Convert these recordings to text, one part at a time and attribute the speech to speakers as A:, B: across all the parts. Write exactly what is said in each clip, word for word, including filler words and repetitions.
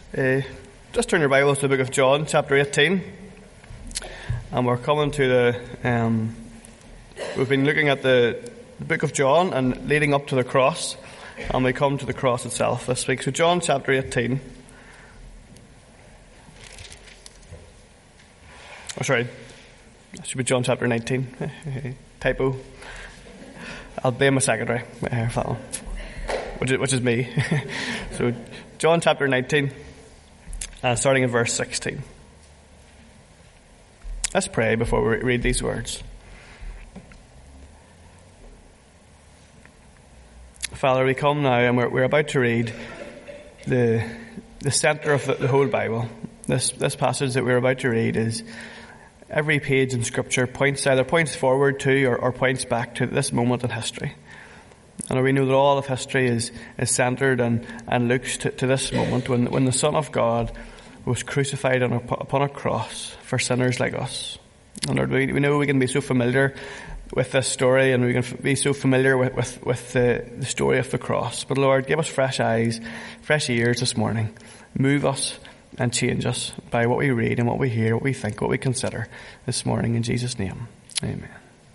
A: Uh, just turn your Bibles to the book of John, chapter eighteen. And we're coming to the... Um, we've been looking at the, the book of John and leading up to the cross. And we come to the cross itself this week. So John chapter eighteen. Oh, sorry. It should be John chapter nineteen. Typo. I'll blame my secretary for that one. Which is, which is me. So John chapter nineteen. Uh, starting in verse sixteen. Let's pray before we read these words. Father, we come now and we're, we're about to read the the centre of the, the whole Bible. This this passage that we're about to read is every page in Scripture points either points forward to or, or points back to this moment in history. And we know that all of history is, is centred and, and looks to, to this moment when, when the Son of God was crucified on a, upon a cross for sinners like us. And Lord, we, we know we can be so familiar with this story and we can f- be so familiar with, with, with the, the story of the cross. But Lord, give us fresh eyes, fresh ears this morning. Move us and change us by what we read and what we hear, what we think, what we consider this morning. In Jesus' name, amen.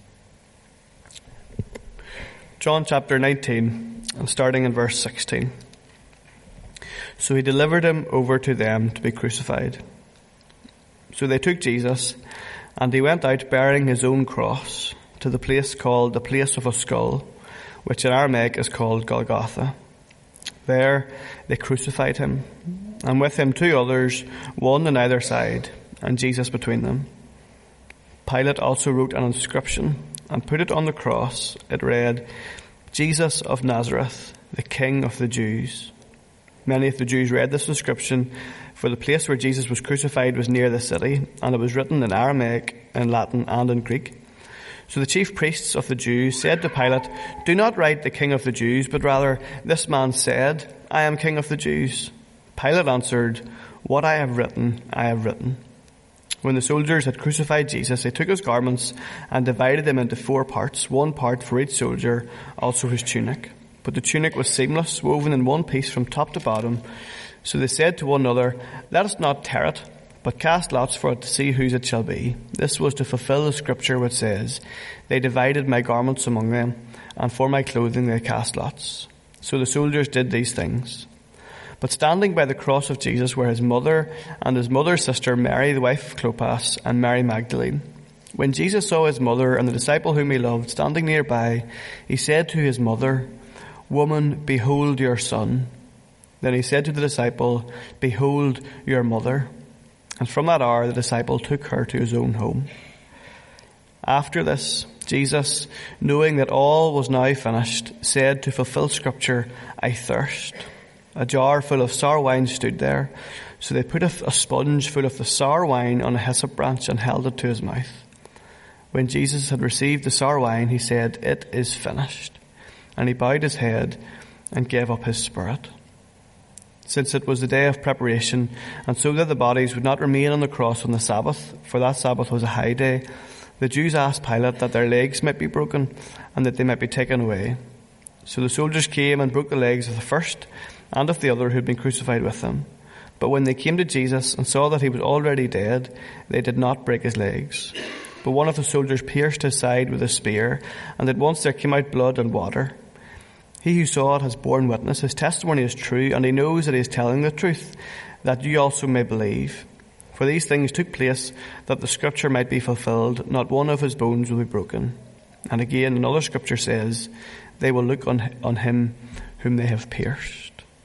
A: John chapter nineteen, and starting in verse sixteen. So he delivered him over to them to be crucified. So they took Jesus, and he went out bearing his own cross to the place called the place of a skull, which in Aramaic is called Golgotha. There they crucified him, and with him two others, one on either side, and Jesus between them. Pilate also wrote an inscription and put it on the cross. It read, Jesus of Nazareth, the King of the Jews. Many of the Jews read this inscription, for the place where Jesus was crucified was near the city, and it was written in Aramaic, in Latin, and in Greek. So the chief priests of the Jews said to Pilate, do not write the King of the Jews, but rather, this man said, I am King of the Jews. Pilate answered, what I have written, I have written. When the soldiers had crucified Jesus, they took his garments and divided them into four parts, one part for each soldier, also his tunic. But the tunic was seamless, woven in one piece from top to bottom. So they said to one another, let us not tear it, but cast lots for it to see whose it shall be. This was to fulfill the scripture which says, they divided my garments among them, and for my clothing they cast lots. So the soldiers did these things. But standing by the cross of Jesus were his mother and his mother's sister Mary, the wife of Clopas, and Mary Magdalene. When Jesus saw his mother and the disciple whom he loved standing nearby, he said to his mother, woman, behold your son. Then he said to the disciple, behold your mother. And from that hour the disciple took her to his own home. After this, Jesus, knowing that all was now finished, said to fulfill scripture, I thirst. A jar full of sour wine stood there. So they put a, a sponge full of the sour wine on a hyssop branch and held it to his mouth. When Jesus had received the sour wine, he said, it is finished. And he bowed his head and gave up his spirit. Since it was the day of preparation, and so that the bodies would not remain on the cross on the Sabbath, for that Sabbath was a high day, the Jews asked Pilate that their legs might be broken and that they might be taken away. So the soldiers came and broke the legs of the first and of the other who had been crucified with him. But when they came to Jesus and saw that he was already dead, they did not break his legs. But one of the soldiers pierced his side with a spear, and at once there came out blood and water. He who saw it has borne witness. His testimony is true, and he knows that he is telling the truth, that you also may believe. For these things took place that the scripture might be fulfilled, not one of his bones will be broken. And again, another scripture says, they will look on, on him whom they have pierced.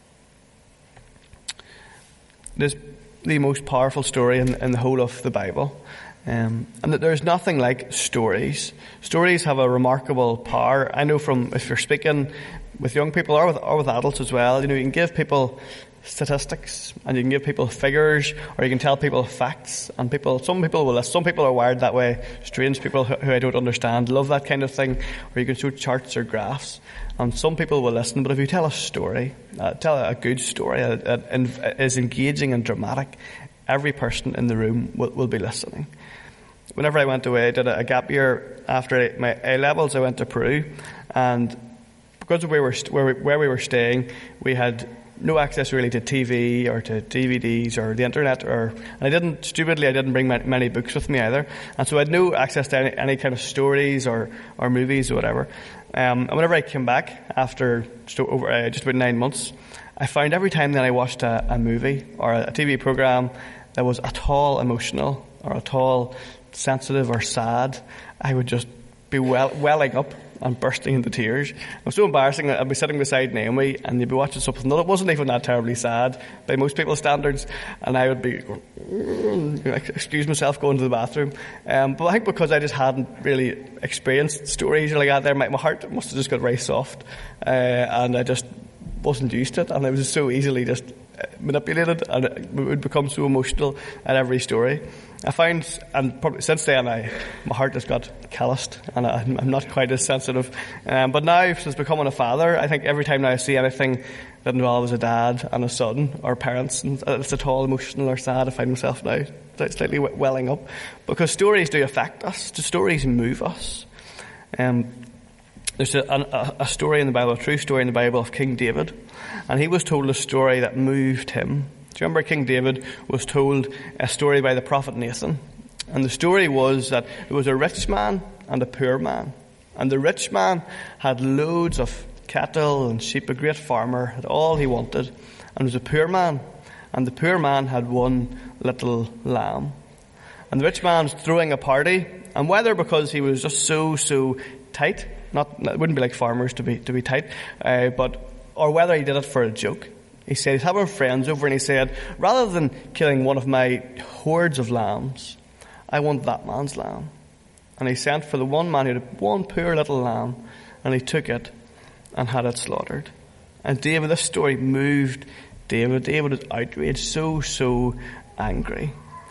A: It is the most powerful story in, in the whole of the Bible. Um, and that there's nothing like stories. Stories have a remarkable power. I know from, if you're speaking with young people or with, or with adults as well, you know, you can give people statistics and you can give people figures or you can tell people facts, and people, some people will listen. Some people are wired that way. Strange people who, who I don't understand love that kind of thing. Or you can show charts or graphs. And some people will listen, but if you tell a story, uh, tell a good story that uh, is engaging and dramatic, every person in the room will, will be listening. Whenever I went away, I did a, a gap year after my A-levels, I went to Peru, and because of where we were, where we, where we were staying, we had no access really to T V or to D V Ds or the internet, or and I didn't, stupidly, I didn't bring many, many books with me either. And so I had no access to any, any kind of stories or, or movies or whatever. Um, and whenever I came back after just over uh, just about nine months, I found every time that I watched a, a movie or a, a T V program that was at all emotional or at all sensitive or sad, I would just be well, welling up and bursting into tears. It was so embarrassing that I'd be sitting beside Naomi and they'd be watching something that wasn't even that terribly sad by most people's standards, and I would be going, excuse myself, going to the bathroom. Um, but I think because I just hadn't really experienced stories like that there, my, my heart must have just got very soft, uh, and I just wasn't used to it, and I was so easily just manipulated, and it would become so emotional at every story. I find, and probably since then, I my heart has got calloused, and I, I'm not quite as sensitive. Um, but now, since becoming a father, I think every time now I see anything that involves a dad and a son, or parents, and it's at all emotional or sad, I find myself now slightly welling up, because stories do affect us. The stories move us. Um, There's a, a, a story in the Bible, a true story in the Bible of King David, and he was told a story that moved him. Do you remember King David was told a story by the prophet Nathan? And the story was that there was a rich man and a poor man. And the rich man had loads of cattle and sheep, a great farmer, had all he wanted. And there was a poor man, and the poor man had one little lamb. And the rich man was throwing a party, and whether because he was just so, so tight, not, it wouldn't be like farmers to be, to be tight, uh, but, or whether he did it for a joke. He said he's having friends over, and he said, rather than killing one of my hordes of lambs, I want that man's lamb. And he sent for the one man who had one poor little lamb, and he took it and had it slaughtered. And David, this story moved David. David was outraged, so, so angry.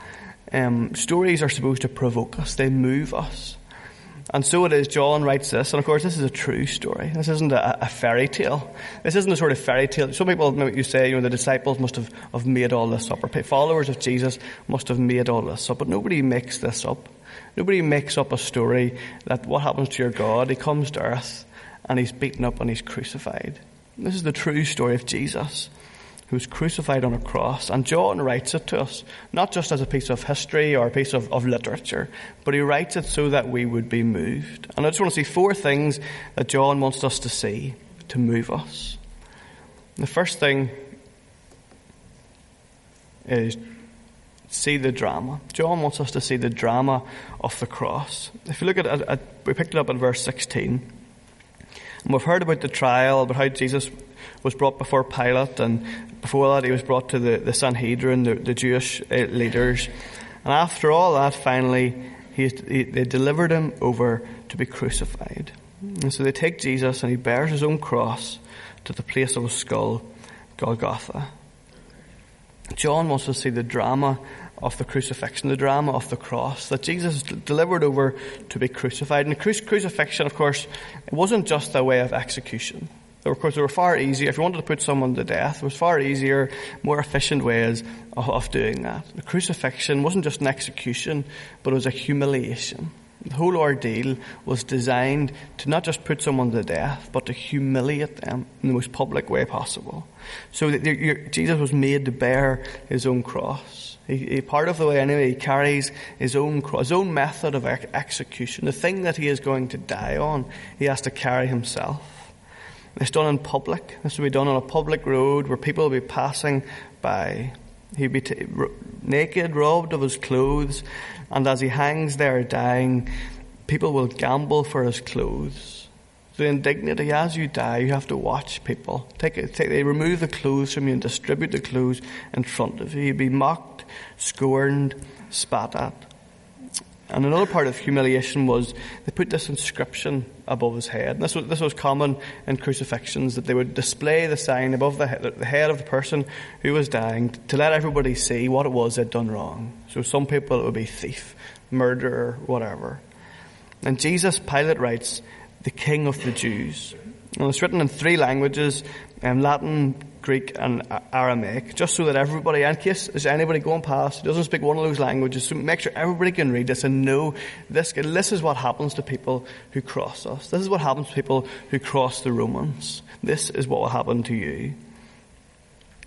A: Um, stories are supposed to provoke us. They move us. And so it is, John writes this, and of course this is a true story. This isn't a, a fairy tale. This isn't a sort of fairy tale. Some people, you say, you know, the disciples must have, have made all this up, or followers of Jesus must have made all this up, but nobody makes this up. Nobody makes up a story that what happens to your God, he comes to earth, and he's beaten up and he's crucified. This is the true story of Jesus, who was crucified on a cross. And John writes it to us, not just as a piece of history or a piece of, of literature, but he writes it so that we would be moved. And I just want to see four things that John wants us to see to move us. The first thing is see the drama. John wants us to see the drama of the cross. If you look at, at, at we picked it up in verse sixteen, and we've heard about the trial, about how Jesus was brought before Pilate, and before that he was brought to the, the Sanhedrin, the, the Jewish uh, leaders. And after all that, finally, he, he, they delivered him over to be crucified. And so they take Jesus, and he bears his own cross to the place of his skull, Golgotha. John wants to see the drama of the crucifixion, the drama of the cross, that Jesus is delivered over to be crucified. And the cru- crucifixion, of course, it wasn't just a way of execution. Of course, there were far easier, if you wanted to put someone to death, there was far easier, more efficient ways of, of doing that. The crucifixion wasn't just an execution, but it was a humiliation. The whole ordeal was designed to not just put someone to death, but to humiliate them in the most public way possible. So that Jesus was made to bear his own cross. He, he, part of the way anyway, he carries his own cross, his own method of ex- execution. The thing that he is going to die on, he has to carry himself. It's done in public. This will be done on a public road where people will be passing by. He'll be t- r- naked, robbed of his clothes, and as he hangs there dying, people will gamble for his clothes. The indignity, as you die, you have to watch people. Take it, take, they remove the clothes from you and distribute the clothes in front of you. You'll be mocked, scorned, spat at. And another part of humiliation was they put this inscription above his head. And this was, this was common in crucifixions, that they would display the sign above the head, the head of the person who was dying to let everybody see what it was they'd done wrong. So some people it would be thief, murderer, whatever. And Jesus, Pilate writes, the King of the Jews. And it's written in three languages, um, Latin, Greek and Aramaic, just so that everybody, in case there's anybody going past who doesn't speak one of those languages, so make sure everybody can read this and know this, this is what happens to people who cross us. This is what happens to people who cross the Romans. This is what will happen to you.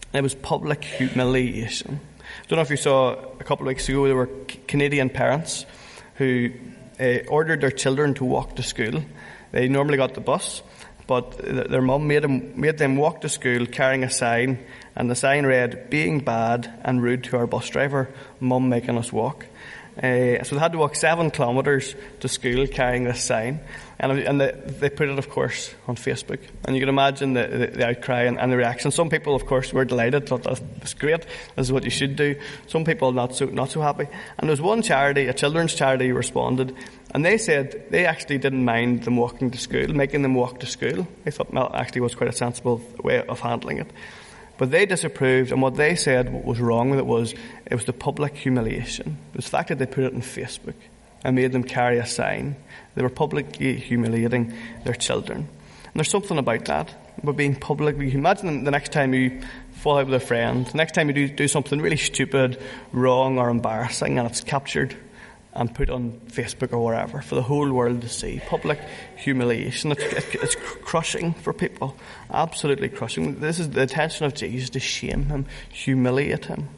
A: It was public humiliation. I don't know if you saw a couple of weeks ago, there were Canadian parents who uh, ordered their children to walk to school. They normally got the bus, but their mum made them, made them walk to school carrying a sign, and the sign read, "Being bad and rude to our bus driver, mum making us walk." Uh, so they had to walk seven kilometres to school carrying this sign. And, and they, they put it, of course, on Facebook. And you can imagine the, the, the outcry and, and the reaction. Some people, of course, were delighted, thought that's great, this is what you should do. Some people not so not so happy. And there was one charity, a children's charity, responded, and they said they actually didn't mind them walking to school, making them walk to school. They thought that actually was quite a sensible way of handling it. But they disapproved, and what they said was wrong with it was, it was the public humiliation. It was the fact that they put it on Facebook and made them carry a sign. They were publicly humiliating their children. And there's something about that, about being publicly. Imagine the next time you fall out with a friend, the next time you do, do something really stupid, wrong or embarrassing, and it's captured and put on Facebook or wherever for the whole world to see. Public humiliation. It's, it's crushing for people. Absolutely crushing. This is the intention of Jesus, to shame him, humiliate him.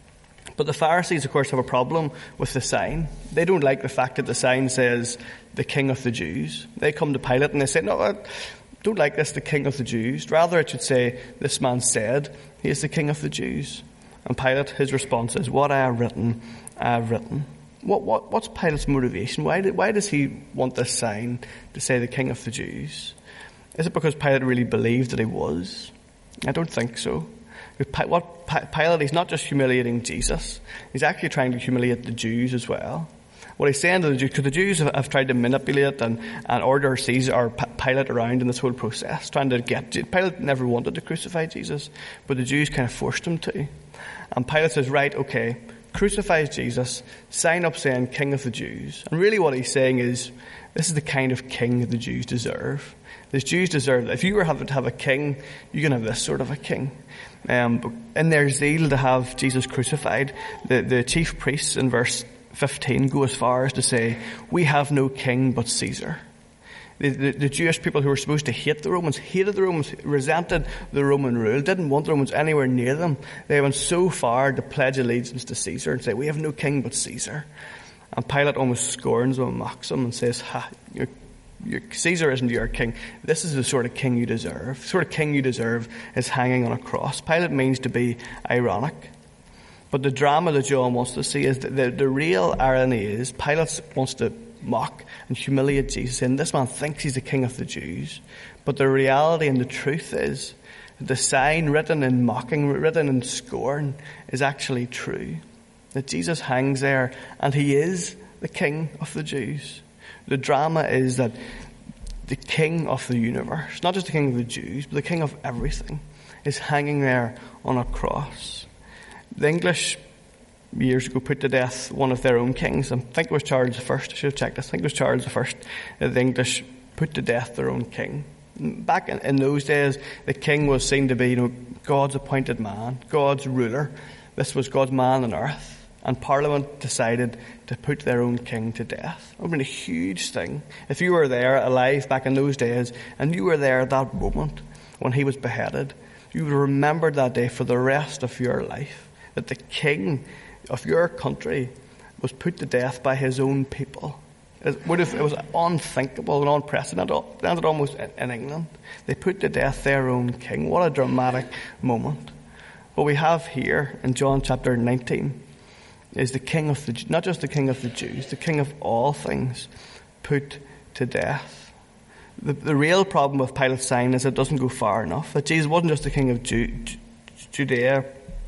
A: But the Pharisees, of course, have a problem with the sign. They don't like the fact that the sign says, "the King of the Jews." They come to Pilate and they say, "No, I don't like this, the King of the Jews. Rather it should say, this man said, he is the King of the Jews." And Pilate, his response is, "What I have written, I have written." What, what, what's Pilate's motivation? Why, did, why does he want this sign to say the King of the Jews? Is it because Pilate really believed that he was? I don't think so. What Pilate, he's not just humiliating Jesus, he's actually trying to humiliate the Jews as well. What he's saying to the Jews, because the Jews have, have tried to manipulate and, and order Caesar or Pilate around in this whole process, trying to get, Pilate never wanted to crucify Jesus, but the Jews kind of forced him to. And Pilate says, right, okay, crucifies Jesus, sign up saying King of the Jews. And really what he's saying is, this is the kind of king the Jews deserve. The Jews deserve, if you were having to have a king, you can have this sort of a king. Um, in their zeal to have Jesus crucified, the, the chief priests in verse fifteen go as far as to say, "We have no king but Caesar." The, the, the Jewish people who were supposed to hate the Romans, hated the Romans, resented the Roman rule, didn't want the Romans anywhere near them. They went so far to pledge allegiance to Caesar and say, "We have no king but Caesar." And Pilate almost scorns them and mocks them and says, ha, you're, you're, Caesar isn't your king. This is the sort of king you deserve. The sort of king you deserve is hanging on a cross. Pilate means to be ironic. But the drama that John wants to see is that the, the real irony is Pilate wants to mock and humiliate Jesus, saying this man thinks he's the King of the Jews. But the reality and the truth is that the sign written in mocking, written in scorn, is actually true. That Jesus hangs there and he is the King of the Jews. The drama is that the King of the universe, not just the King of the Jews, but the King of everything, is hanging there on a cross. The English years ago put to death one of their own kings. I think it was Charles the First. I should have checked this. I think it was Charles the First. The English put to death their own king. Back in, in those days, the king was seen to be, you know, God's appointed man, God's ruler. This was God's man on earth. And Parliament decided to put their own king to death. It would have been a huge thing. If you were there alive back in those days, and you were there at that moment when he was beheaded, you would remember that day for the rest of your life. That the king of your country was put to death by his own people. It, would have, it was unthinkable and unprecedented almost in England. They put to death their own king. What a dramatic moment. What we have here in John chapter nineteen is the king of the, not just the king of the Jews, the king of all things, put to death. The, the real problem with Pilate's sign is it doesn't go far enough. That Jesus wasn't just the king of Ju- Judea,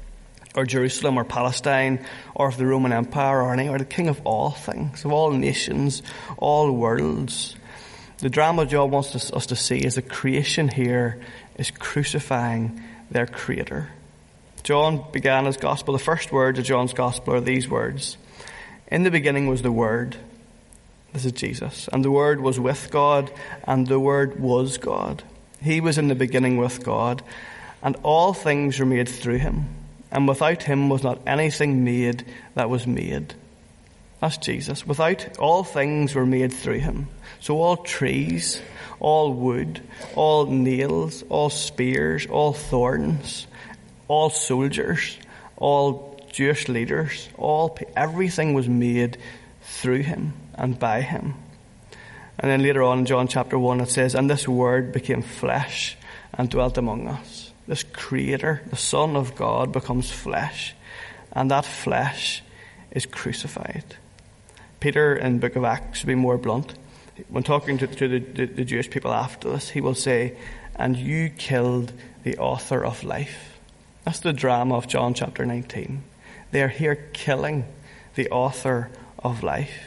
A: or Jerusalem, or Palestine, or of the Roman Empire, or anywhere, the king of all things, of all nations, all worlds. The drama John wants us, us to see is that creation here is crucifying their creator. John began his gospel. The first words of John's gospel are these words. In the beginning was the Word. This is Jesus. And the Word was with God, and the Word was God. He was in the beginning with God, and all things were made through him. And without him was not anything made that was made. That's Jesus. Without, all things were made through him. So all trees, all wood, all nails, all spears, all thorns, all soldiers, all Jewish leaders, all everything was made through him and by him. And then later on in John chapter one it says, and this word became flesh and dwelt among us. This creator, the Son of God, becomes flesh, and that flesh is crucified. Peter in the book of Acts, to be more blunt, when talking to, to the, the, the Jewish people after this, he will say, and you killed the author of life. That's the drama of John chapter nineteen. They are here killing the author of life.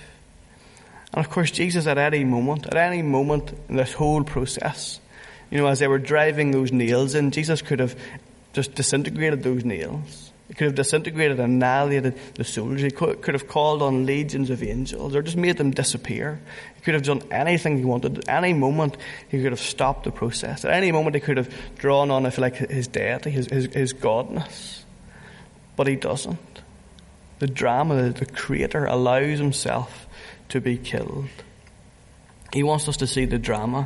A: And of course, Jesus at any moment, at any moment in this whole process, you know, as they were driving those nails in, Jesus could have just disintegrated those nails. He could have disintegrated and annihilated the soldiers. He could, could have called on legions of angels or just made them disappear. He could have done anything he wanted. At any moment, he could have stopped the process. At any moment, he could have drawn on, if you like, his deity, his, his, his godness. But he doesn't. The drama, the creator allows himself to be killed. He wants us to see the drama.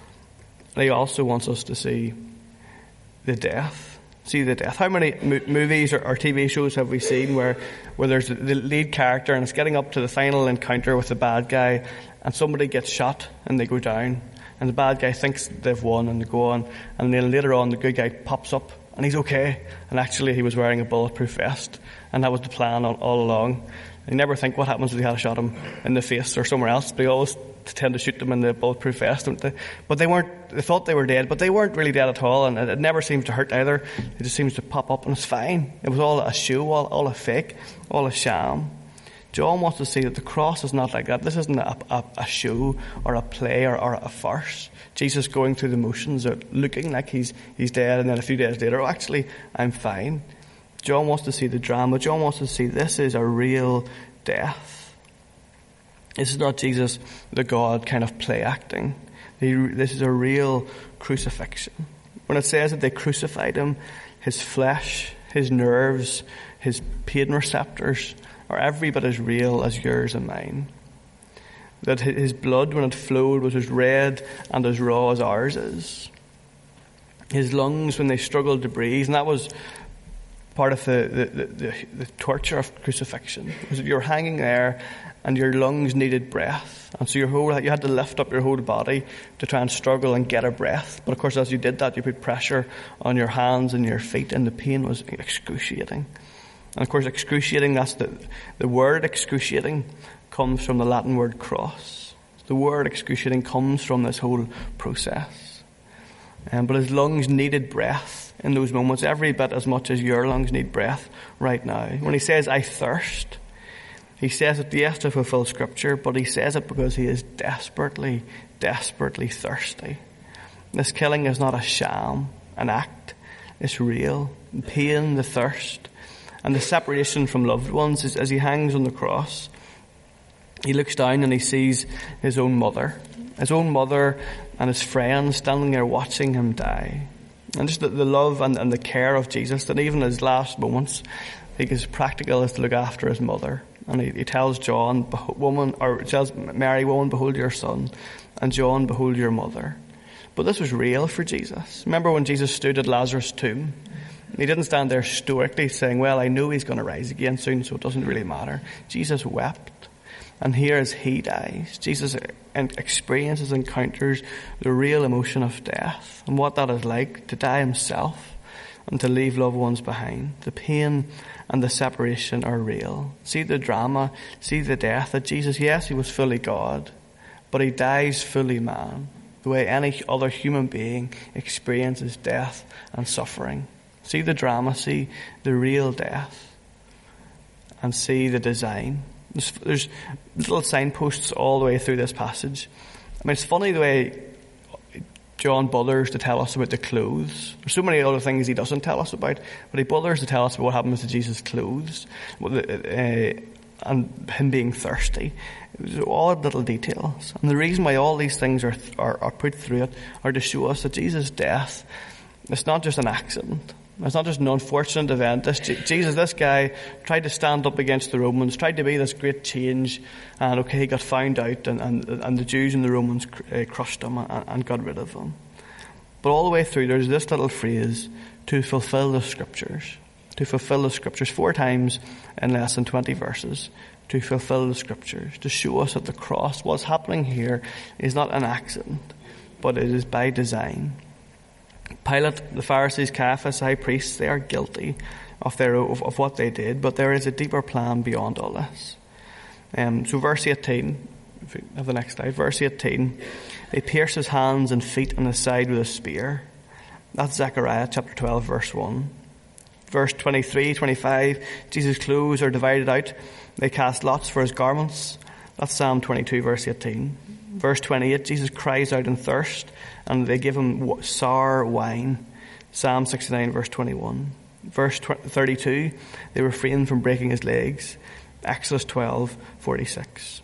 A: He also wants us to see the death. See the death. How many mo- movies or, or T V shows have we seen where, where there's the lead character and it's getting up to the final encounter with the bad guy and somebody gets shot and they go down and the bad guy thinks they've won and they go on, and then later on the good guy pops up and he's okay, and actually he was wearing a bulletproof vest and that was the plan all, all along. You never think what happens if they had shot him in the face or somewhere else, but they always tend to shoot them in the bulletproof vest, don't they? But they weren't, they thought they were dead, but they weren't really dead at all, and it, it never seems to hurt either. It just seems to pop up and it's fine. It was all a show, all, all a fake, all a sham. John wants to see that the cross is not like that. This isn't a, a, a show or a play or, or a farce. Jesus going through the motions or looking like he's, he's dead, and then a few days later, oh, actually, I'm fine. John wants to see the drama. John wants to see this is a real death. This is not Jesus, the God, kind of play acting. This is a real crucifixion. When it says that they crucified him, his flesh, his nerves, his pain receptors are every bit as real as yours and mine. That his blood, when it flowed, was as red and as raw as ours is. His lungs, when they struggled to breathe, and that was part of the, the, the, the torture of crucifixion, was that you're hanging there and your lungs needed breath. And so your whole, you had to lift up your whole body to try and struggle and get a breath. But of course, as you did that, you put pressure on your hands and your feet, and the pain was excruciating. And of course, excruciating, that's the, the word excruciating comes from the Latin word cross. The word excruciating comes from this whole process. Um, but his lungs needed breath in those moments, every bit as much as your lungs need breath right now. When he says, I thirst, he says it, yes, to fulfill Scripture, but he says it because he is desperately, desperately thirsty. This killing is not a sham, an act. It's real. The pain, the thirst, and the separation from loved ones is, as he hangs on the cross, he looks down and he sees his own mother. His own mother and his friends standing there watching him die. And just the, the love and, and the care of Jesus, that even his last moments, I think is practical, is to look after his mother. And he, he tells John, woman, or tells Mary, woman, behold your son, and John, behold your mother. But this was real for Jesus. Remember when Jesus stood at Lazarus' tomb? He didn't stand there stoically saying, well, I know he's going to rise again soon, so it doesn't really matter. Jesus wept. And here as he dies, Jesus experiences, encounters the real emotion of death and what that is like to die himself and to leave loved ones behind. The pain and the separation are real. See the drama, see the death that Jesus, yes, he was fully God, but he dies fully man, the way any other human being experiences death and suffering. See the drama, see the real death, and see the design. There's, there's little signposts all the way through this passage. I mean, it's funny the way John bothers to tell us about the clothes. There's so many other things he doesn't tell us about, but he bothers to tell us about what happens to Jesus' clothes, uh, and him being thirsty. It was all little details. And the reason why all these things are, are, are put through it are to show us that Jesus' death, it's not just an accident. It's not just an unfortunate event. This Jesus, this guy, tried to stand up against the Romans, tried to be this great change, and okay, he got found out, and, and, and the Jews and the Romans crushed him and, and got rid of him. But all the way through, there's this little phrase, to fulfill the scriptures. To fulfill the scriptures four times in less than twenty verses. To fulfill the scriptures. To show us that the cross, what's happening here, is not an accident, but it is by design. Pilate, the Pharisees, Caiaphas, the high priests, they are guilty of their of, of what they did, but there is a deeper plan beyond all this. Um, so verse eighteen, if we have the next slide, verse eighteen, they pierce his hands and feet and his side with a spear. That's Zechariah chapter twelve, verse one. Verse twenty-three, twenty-five, Jesus' clothes are divided out. They cast lots for his garments. That's Psalm twenty-two, verse eighteen. Verse twenty-eight, Jesus cries out in thirst, and they give him sour wine. Psalm sixty-nine, verse twenty-one. Verse thirty-two, they refrain from breaking his legs. Exodus twelve, forty-six.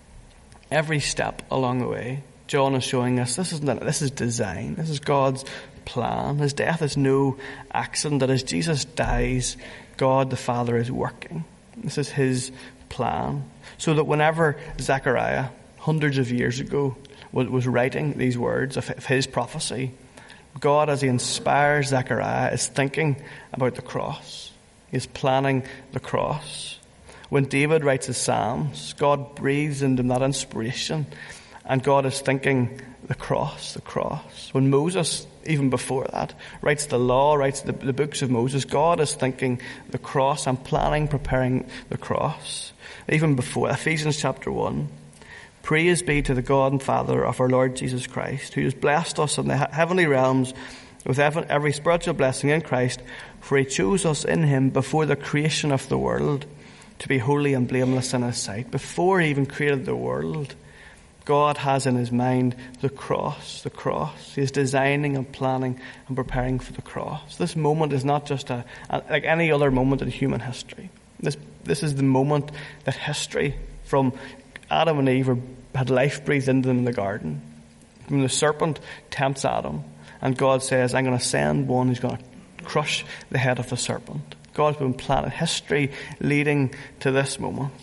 A: Every step along the way, John is showing us this is this is design. This is God's plan. His death is no accident. That as Jesus dies, God the Father is working. This is his plan. So that whenever Zechariah, hundreds of years ago, was, was writing these words of, of his prophecy, God, as he inspires Zechariah, is thinking about the cross. He is planning the cross. When David writes his Psalms, God breathes into him that inspiration, and God is thinking the cross, the cross. When Moses, even before that, writes the law, writes the, the books of Moses, God is thinking the cross and planning, preparing the cross. Even before, Ephesians chapter one, praise be to the God and Father of our Lord Jesus Christ, who has blessed us in the heavenly realms with every spiritual blessing in Christ, for he chose us in him before the creation of the world to be holy and blameless in his sight. Before he even created the world, God has in his mind the cross, the cross. He is designing and planning and preparing for the cross. This moment is not just a, a like any other moment in human history. This this is the moment that history, from Adam and Eve, were, had life breathed into them in the garden. When the serpent tempts Adam, and God says, I'm going to send one who's going to crush the head of the serpent. God's been planning history leading to this moment.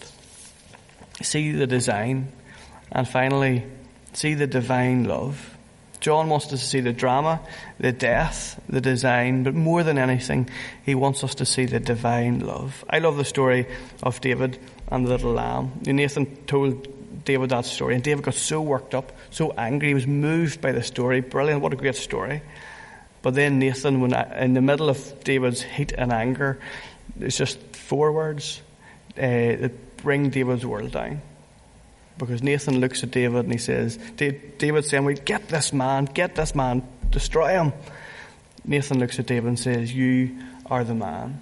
A: See the design. And finally, see the divine love. John wants us to see the drama, the death, the design, but more than anything, he wants us to see the divine love. I love the story of David and the little lamb. Nathan told David that story, and David got so worked up, so angry. He was moved by the story. Brilliant, what a great story. But then Nathan, when in the middle of David's heat and anger, it's just four words uh, that bring David's world down. Because Nathan looks at David and he says, David's saying, well, get this man, get this man, destroy him. Nathan looks at David and says, you are the man.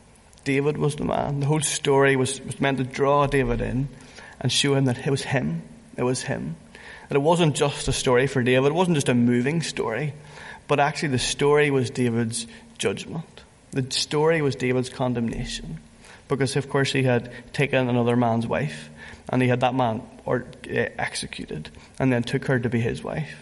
A: David was the man. The whole story was, was meant to draw David in and show him that it was him. It was him. That it wasn't just a story for David. It wasn't just a moving story. But actually the story was David's judgment. The story was David's condemnation. Because, of course, he had taken another man's wife. And he had that man or, uh, executed, and then took her to be his wife.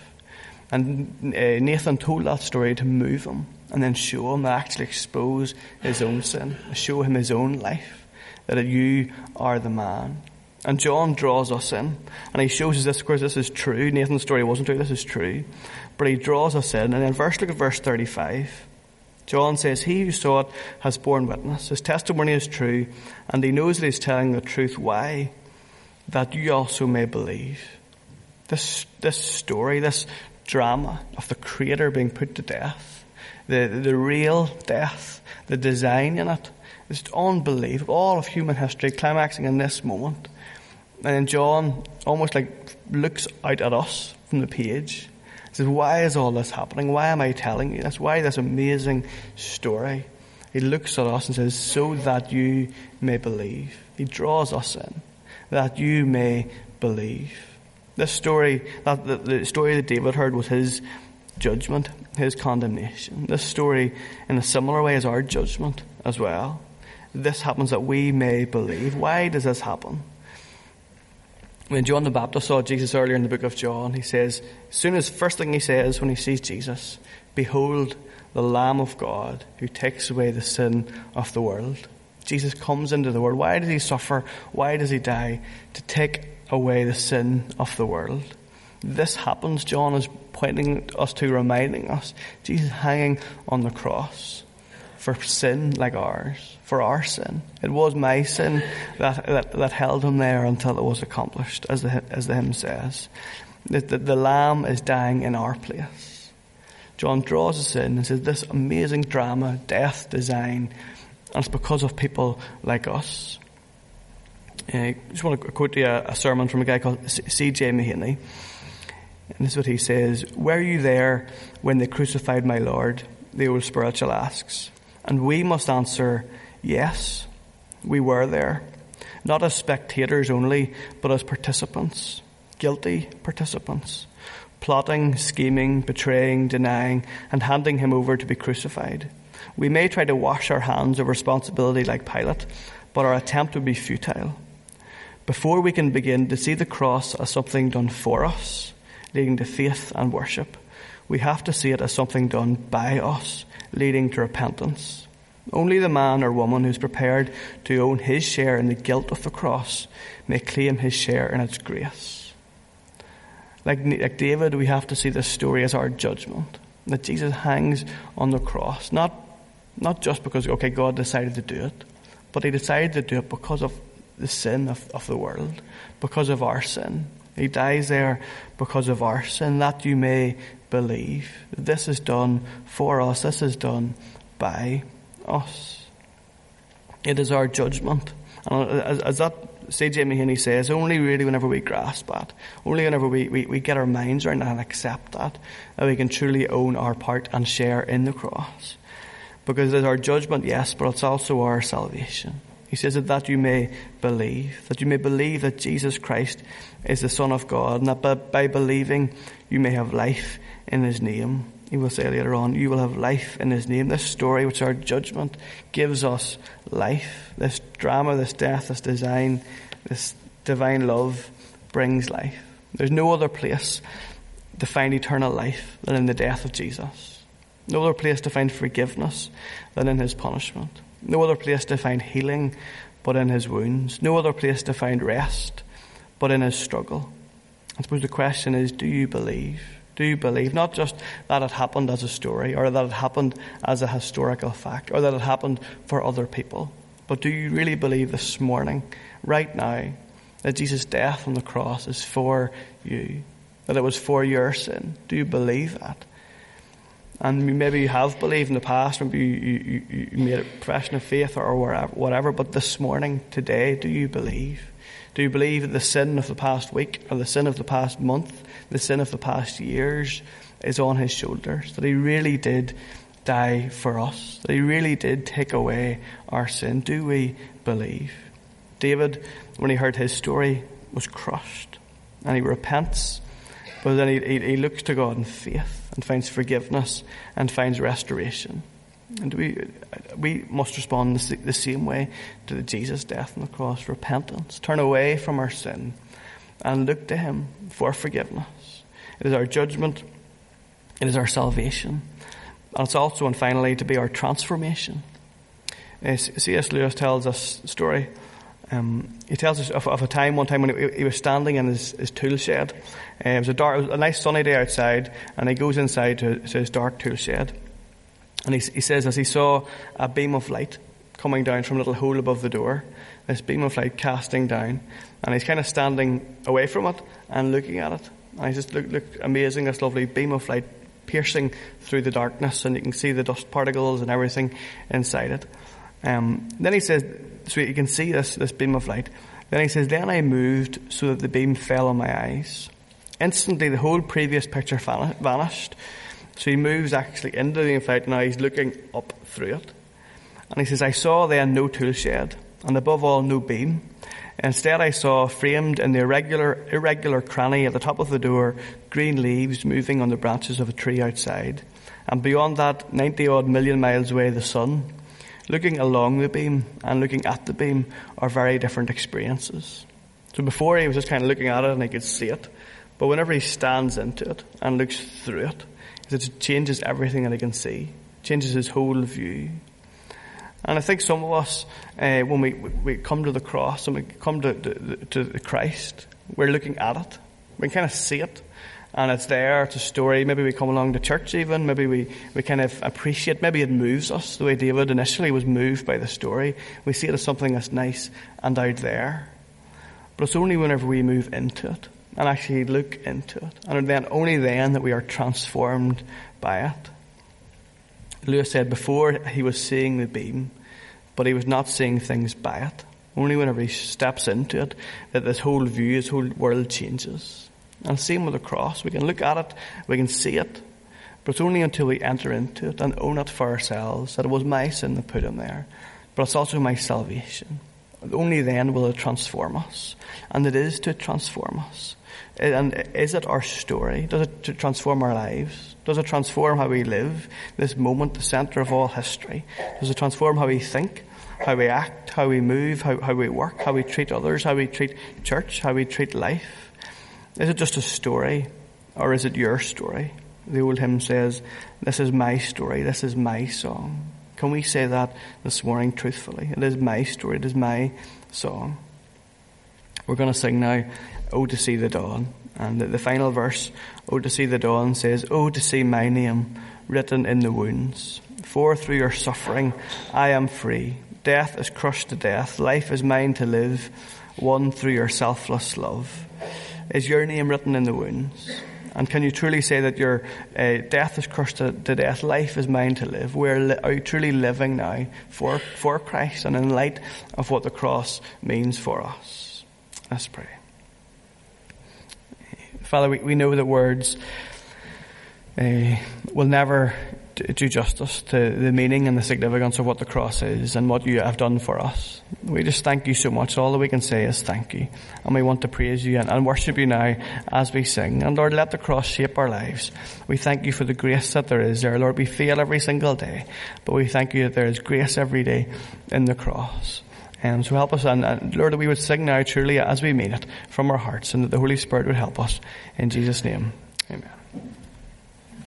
A: And uh, Nathan told that story to move him, and then show him, that actually expose his own sin, show him his own life, that you are the man. And John draws us in, and he shows us this. Of course, this is true. Nathan's story wasn't true. This is true, but he draws us in. And then, verse look at verse thirty-five. John says, he who saw it has borne witness. His testimony is true, and he knows that he's telling the truth. Why? That you also may believe. This this story, this drama of the Creator being put to death, the the real death, the design in it, is unbelievable. All of human history climaxing in this moment. And then John almost like looks out at us from the page. He says, why is all this happening? Why am I telling you this? Why this amazing story? He looks at us and says, so that you may believe. He draws us in. That you may believe. This story, that the, the story that David heard was his judgment, his condemnation. This story, in a similar way, is our judgment as well. This happens that we may believe. Why does this happen? When John the Baptist saw Jesus earlier in the book of John, he says, as soon as, first thing he says when he sees Jesus, behold, the Lamb of God who takes away the sin of the world. Jesus comes into the world. Why does he suffer? Why does he die? To take away the sin of the world. This happens, John is pointing us to, reminding us, Jesus hanging on the cross for sin like ours, for our sin. It was my sin that that, that held him there until it was accomplished, as the, as the hymn says. The, the, the Lamb is dying in our place. John draws us in and says this amazing drama, death, design, and it's because of people like us. Uh, I just want to quote you a, a sermon from a guy called C J Mahaney. And this is what he says. Were you there when they crucified my Lord? The old spiritual asks. And we must answer, yes, we were there. Not as spectators only, but as participants. Guilty participants. Plotting, scheming, betraying, denying, and handing him over to be crucified. We may try to wash our hands of responsibility like Pilate, but our attempt would be futile. Before we can begin to see the cross as something done for us, leading to faith and worship, we have to see it as something done by us, leading to repentance. Only the man or woman who's prepared to own his share in the guilt of the cross may claim his share in its grace. Like, like David, we have to see this story as our judgment, that Jesus hangs on the cross, not, not just because, okay, God decided to do it, but he decided to do it because of the sin of, of the world, because of our sin. He dies there because of our sin, that you may believe. This is done for us. This is done by us. It is our judgment. And as, as that C J Mahaney says, only really whenever we grasp that, only whenever we, we, we get our minds around that and accept that, that we can truly own our part and share in the cross. Because it is our judgment, yes, but it's also our salvation. He says that, that you may believe, that you may believe that Jesus Christ is the Son of God, and that by, by believing you may have life in his name. He will say later on, you will have life in his name. This story, which is our judgment, gives us life. This drama, this death, this design, this divine love brings life. There's no other place to find eternal life than in the death of Jesus. No other place to find forgiveness than in his punishment. No other place to find healing but in his wounds. No other place to find rest but in his struggle. I suppose the question is, do you believe? Do you believe not just that it happened as a story, or that it happened as a historical fact, or that it happened for other people, but do you really believe this morning, right now, that Jesus' death on the cross is for you, that it was for your sin? Do you believe that? And maybe you have believed in the past, maybe you, you, you made a profession of faith or whatever, whatever, but this morning, today, do you believe? Do you believe that the sin of the past week, or the sin of the past month, the sin of the past years is on his shoulders? That he really did die for us? That he really did take away our sin? Do we believe? David, when he heard his story, was crushed, and he repents, but then he, he, he looks to God in faith and finds forgiveness and finds restoration. And we we must respond the, the same way to the Jesus' death on the cross. Repentance. Turn away from our sin and look to him for forgiveness. It is our judgment. It is our salvation. And it's also, and finally, to be our transformation. Uh, C S Lewis tells us a story. Um, he tells us of, of a time, one time when he, he was standing in his, his tool shed. Uh, it was a dark, it was a nice sunny day outside, and he goes inside to, to his dark tool shed. And he, he says, as he saw a beam of light coming down from a little hole above the door, this beam of light casting down, and he's kind of standing away from it and looking at it. And he says, look, look, amazing, this lovely beam of light piercing through the darkness, and you can see the dust particles and everything inside it. Um, then he says, so you can see this, this beam of light. Then he says, then I moved so that the beam fell on my eyes. Instantly, the whole previous picture vanished. So he moves actually into the beam of light, and now he's looking up through it. And he says, I saw then no tool shed, and above all, no beam. Instead, I saw framed in the irregular, irregular cranny at the top of the door, green leaves moving on the branches of a tree outside. And beyond that, ninety odd million miles away, the sun. Looking along the beam and looking at the beam are very different experiences. So before, he was just kind of looking at it and he could see it. But whenever he stands into it and looks through it, it changes everything that he can see. It changes his whole view. And I think some of us, uh, when we, we come to the cross and we come to, to, to Christ, we're looking at it. We can kind of see it. And it's there, it's a story. Maybe we come along to church even. Maybe we, we kind of appreciate, maybe it moves us the way David initially was moved by the story. We see it as something that's nice and out there. But it's only whenever we move into it and actually look into it. And then only then that we are transformed by it. Lewis said before he was seeing the beam, but he was not seeing things by it. Only whenever he steps into it that this whole view, his whole world changes. And same with the cross. We can look at it, we can see it, but it's only until we enter into it and own it for ourselves that it was my sin that put him there. But it's also my salvation. Only then will it transform us. And it is to transform us. And is it our story? Does it to transform our lives? Does it transform how we live? This moment, the centre of all history. Does it transform how we think, how we act, how we move, how, how we work, how we treat others, how we treat church, how we treat life? Is it just a story, or is it your story? The old hymn says, this is my story, this is my song. Can we say that this morning truthfully? It is my story, it is my song. We're going to sing now, Oh, to see the dawn. And the, the final verse, Oh, to see the dawn, says, Oh, to see my name written in the wounds. For through your suffering I am free. Death is crushed to death, life is mine to live, won through your selfless love. Is your name written in the wounds? And can you truly say that your uh, death is crushed to, to death, life is mine to live? We're li- are you truly living now for, for Christ and in light of what the cross means for us? Let's pray. Father, we, we know that words uh, will never do justice to the meaning and the significance of what the cross is and what you have done for us. We just thank you so much. All that we can say is thank you. And we want to praise you and, and worship you now as we sing. And Lord, let the cross shape our lives. We thank you for the grace that there is there. Lord, we fail every single day, but we thank you that there is grace every day in the cross. And so help us, and, and Lord, that we would sing now truly as we mean it from our hearts, and that the Holy Spirit would help us. In Jesus' name, amen.